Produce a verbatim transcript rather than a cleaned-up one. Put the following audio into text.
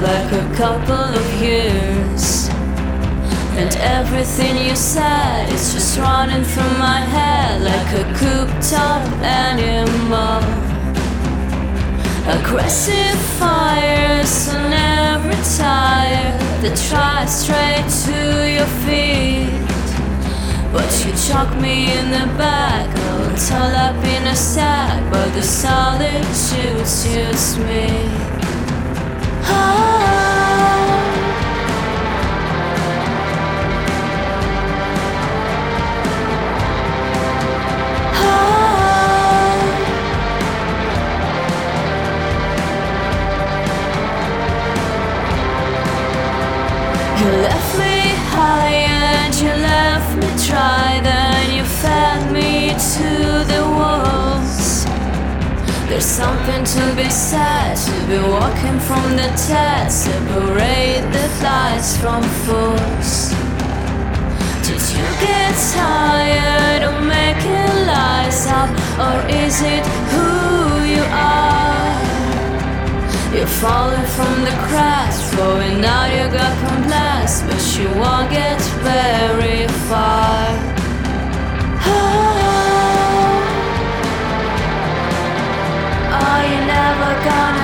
like a couple of years. And everything you said is just running through my head like a cooped up animal. Aggressive fires on every tire that tries straight to your feet. But you chuck me in the back, all tucked up in a sack. But the solitude suits me. Oh. You left me high and you left me dry. Then you fed me to the wolves. There's something to be said, to be walking from the dead. Separate the lies from fools. Did you get tired of making lies up? Or is it who you are? You're falling from the cracks, throwing out your gut from blast, but you won't get very far. Oh, are you never gonna